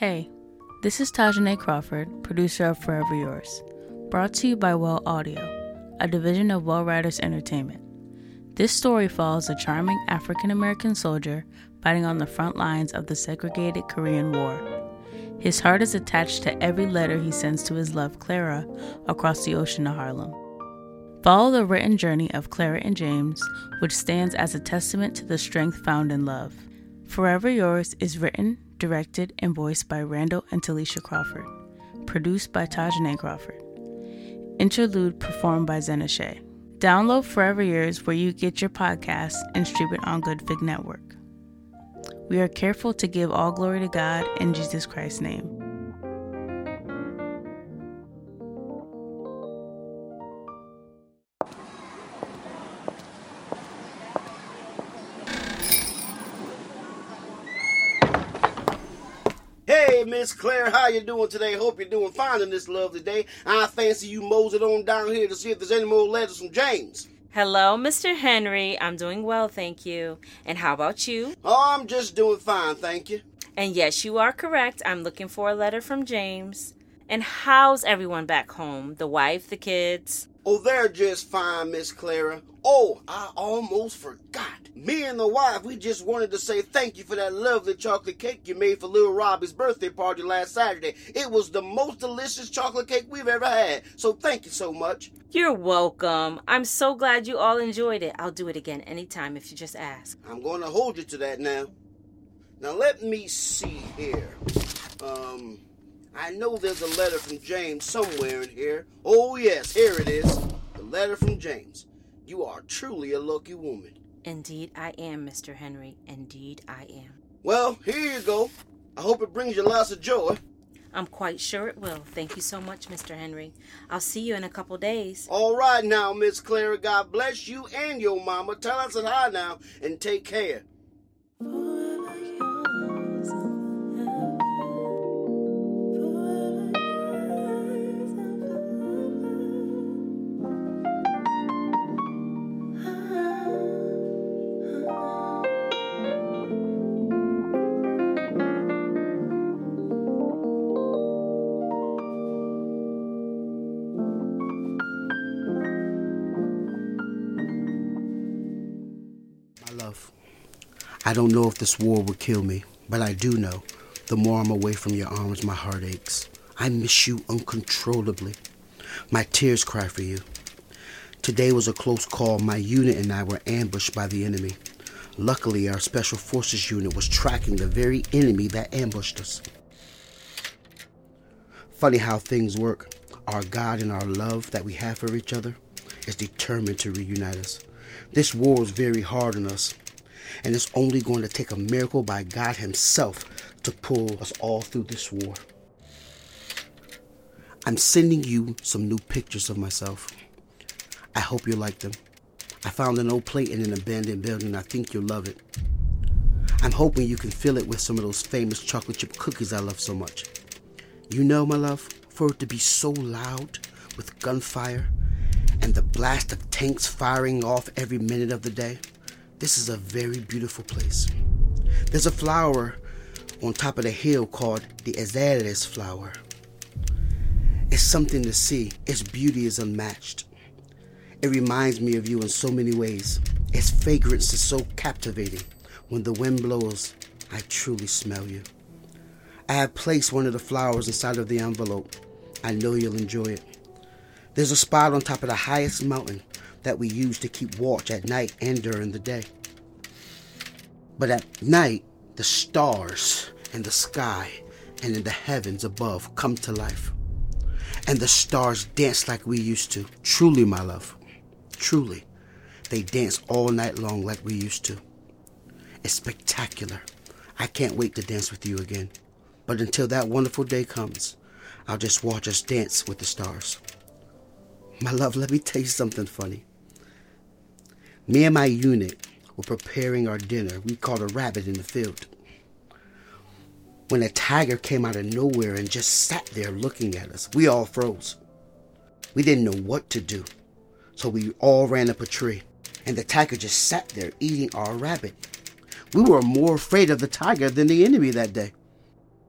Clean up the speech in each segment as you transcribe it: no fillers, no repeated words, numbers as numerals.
Hey, this is Tajane Crawford, producer of Forever Yours, brought to you by Well Audio, a division of Well Writers Entertainment. This story follows a charming African-American soldier fighting on the front lines of the segregated Korean War. His heart is attached to every letter he sends to his love, Clara, across the ocean to Harlem. Follow the written journey of Clara and James, which stands as a testament to the strength found in love. Forever Yours is written, directed, and voiced by Randall and Talisha Crawford. Produced by Tajane Crawford. Interlude performed by Zena Shea. Download Forever Yours where you get your podcasts and stream it on Good Fig Network. We are careful to give all glory to God in Jesus Christ's name. Hey, Miss Claire, how you doing today? Hope you're doing fine in this lovely day. I fancy you moseyed on down here to see if there's any more letters from James. Hello, Mr. Henry. I'm doing well, thank you. And how about you? Oh, I'm just doing fine, thank you. And yes, you are correct. I'm looking for a letter from James. And how's everyone back home? The wife, the kids? Oh, they're just fine, Miss Clara. Oh, I almost forgot. Me and the wife, we just wanted to say thank you for that lovely chocolate cake you made for little Robbie's birthday party last Saturday. It was the most delicious chocolate cake we've ever had. So thank you so much. You're welcome. I'm so glad you all enjoyed it. I'll do it again anytime if you just ask. I'm going to hold you to that now. Now let me see here. I know there's a letter from James somewhere in here. Oh yes, here it is. The letter from James. You are truly a lucky woman. Indeed I am, Mr. Henry. Indeed I am. Well, here you go. I hope it brings you lots of joy. I'm quite sure it will. Thank you so much, Mr. Henry. I'll see you in a couple days. All right now, Miss Clara. God bless you and your mama. Tell us hi now and take care. I don't know if this war will kill me, but I do know the more I'm away from your arms, my heart aches. I miss you uncontrollably. My tears cry for you. Today was a close call. My unit and I were ambushed by the enemy. Luckily, our special forces unit was tracking the very enemy that ambushed us. Funny how things work. Our God and our love that we have for each other is determined to reunite us. This war is very hard on us. And it's only going to take a miracle by God himself to pull us all through this war. I'm sending you some new pictures of myself. I hope you like them. I found an old plate in an abandoned building. I think you'll love it. I'm hoping you can fill it with some of those famous chocolate chip cookies I love so much. You know, my love, for it to be so loud with gunfire and the blast of tanks firing off every minute of the day, this is a very beautiful place. There's a flower on top of the hill called the azaleas flower. It's something to see. Its beauty is unmatched. It reminds me of you in so many ways. Its fragrance is so captivating. When the wind blows, I truly smell you. I have placed one of the flowers inside of the envelope. I know you'll enjoy it. There's a spot on top of the highest mountain that we use to keep watch at night and during the day. But at night, the stars in the sky and in the heavens above come to life. And the stars dance like we used to. Truly, my love. Truly. They dance all night long like we used to. It's spectacular. I can't wait to dance with you again. But until that wonderful day comes, I'll just watch us dance with the stars. My love, let me tell you something funny. Me and my unit were preparing our dinner. We caught a rabbit in the field. When a tiger came out of nowhere and just sat there looking at us, we all froze. We didn't know what to do, so we all ran up a tree, and the tiger just sat there eating our rabbit. We were more afraid of the tiger than the enemy that day.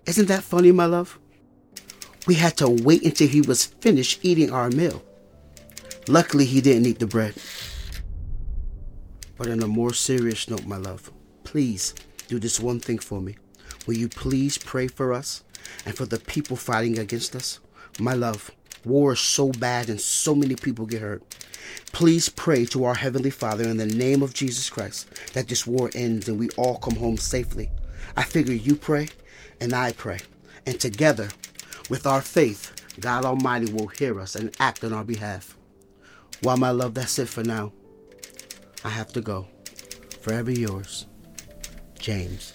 Isn't that funny, my love? We had to wait until he was finished eating our meal. Luckily, he didn't eat the bread. But on a more serious note, my love, please do this one thing for me. Will you please pray for us and for the people fighting against us? My love, war is so bad and so many people get hurt. Please pray to our Heavenly Father in the name of Jesus Christ that this war ends and we all come home safely. I figure you pray and I pray. And together, with our faith, God Almighty will hear us and act on our behalf. Well, my love, that's it for now. I have to go. Forever yours, James.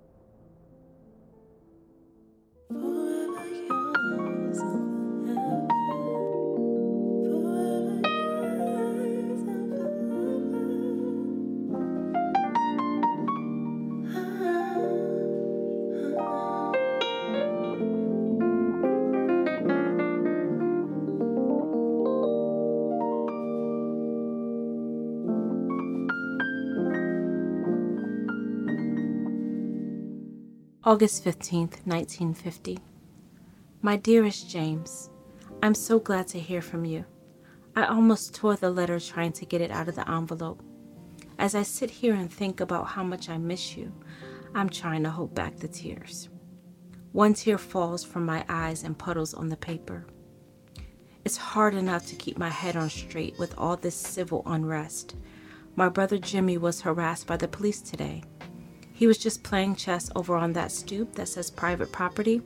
August 15th, 1950. My dearest James, I'm so glad to hear from you. I almost tore the letter trying to get it out of the envelope. As I sit here and think about how much I miss you, I'm trying to hold back the tears. One tear falls from my eyes and puddles on the paper. It's hard enough to keep my head on straight with all this civil unrest. My brother Jimmy was harassed by the police today. He was just playing chess over on that stoop that says private property.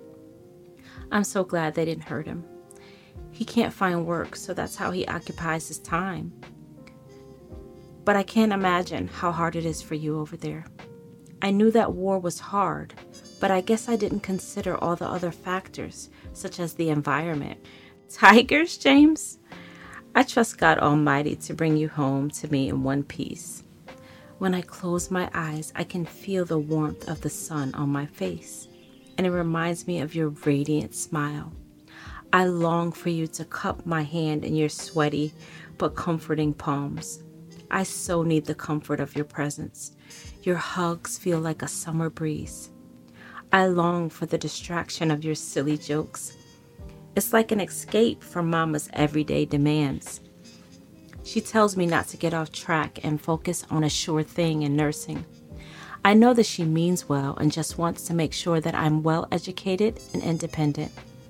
I'm so glad they didn't hurt him. He can't find work, so that's how he occupies his time. But I can't imagine how hard it is for you over there. I knew that war was hard, but I guess I didn't consider all the other factors, such as the environment. Tigers, James? I trust God Almighty to bring you home to me in one piece. When I close my eyes, I can feel the warmth of the sun on my face, and it reminds me of your radiant smile. I long for you to cup my hand in your sweaty but comforting palms. I so need the comfort of your presence. Your hugs feel like a summer breeze. I long for the distraction of your silly jokes. It's like an escape from Mama's everyday demands. She tells me not to get off track and focus on a sure thing in nursing. I know that she means well and just wants to make sure that I'm well educated and independent.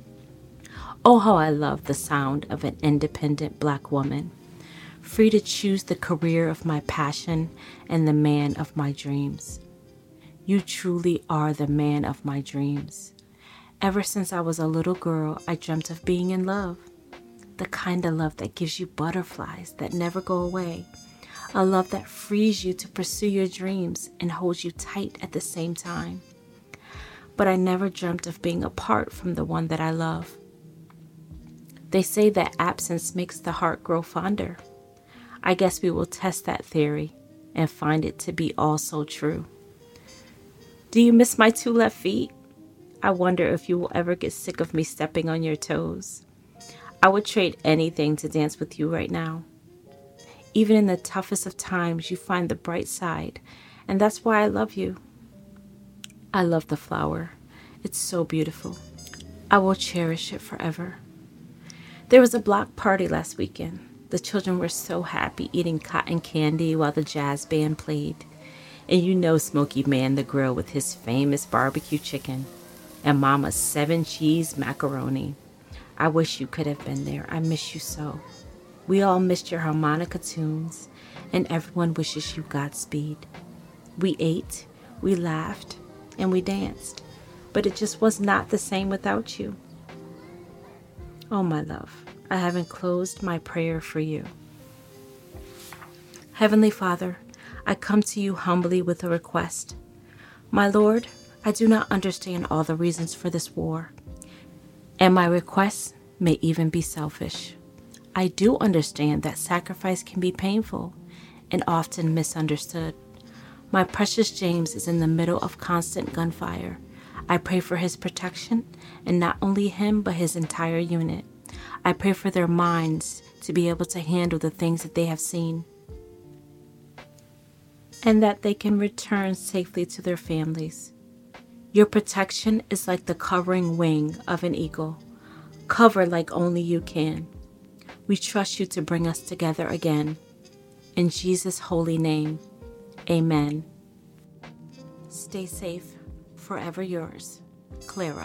Oh, how I love the sound of an independent Black woman, free to choose the career of my passion and the man of my dreams. You truly are the man of my dreams. Ever since I was a little girl, I dreamt of being in love. The kind of love that gives you butterflies that never go away. A love that frees you to pursue your dreams and holds you tight at the same time. But I never dreamt of being apart from the one that I love. They say that absence makes the heart grow fonder. I guess we will test that theory and find it to be all so true. Do you miss my 2 left feet? I wonder if you will ever get sick of me stepping on your toes. I would trade anything to dance with you right now. Even in the toughest of times, you find the bright side, and that's why I love you. I love the flower. It's so beautiful. I will cherish it forever. There was a block party last weekend. The children were so happy eating cotton candy while the jazz band played. And you know Smokey manned the grill with his famous barbecue chicken and Mama's 7-cheese macaroni. I wish you could have been there. I miss you so. We all missed your harmonica tunes, and everyone wishes you Godspeed. We ate, we laughed, and we danced, but it just was not the same without you. Oh, my love, I haven't closed my prayer for you. Heavenly Father, I come to you humbly with a request. My Lord, I do not understand all the reasons for this war, and my requests may even be selfish. I do understand that sacrifice can be painful and often misunderstood. My precious James is in the middle of constant gunfire. I pray for his protection, and not only him, but his entire unit. I pray for their minds to be able to handle the things that they have seen, and that they can return safely to their families. Your protection is like the covering wing of an eagle. Cover like only you can. We trust you to bring us together again. In Jesus' holy name, amen. Stay safe. Forever yours, Clara.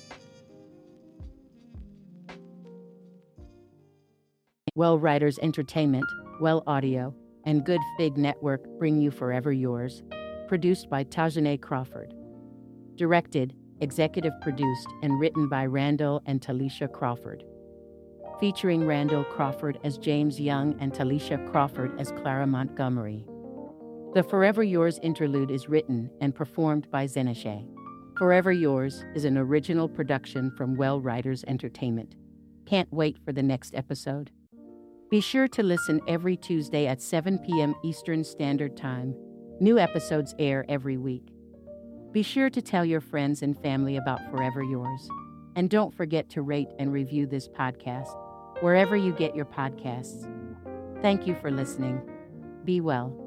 Well Writers Entertainment, Well Audio, and Good Fig Network bring you Forever Yours, produced by Tajane Crawford. Directed, executive produced, and written by Randall and Talisha Crawford. Featuring Randall Crawford as James Young and Talisha Crawford as Clara Montgomery. The Forever Yours interlude is written and performed by Zeneshay. Forever Yours is an original production from Well Writers Entertainment. Can't wait for the next episode. Be sure to listen every Tuesday at 7 p.m. Eastern Standard Time. New episodes air every week. Be sure to tell your friends and family about Forever Yours. And don't forget to rate and review this podcast wherever you get your podcasts. Thank you for listening. Be well.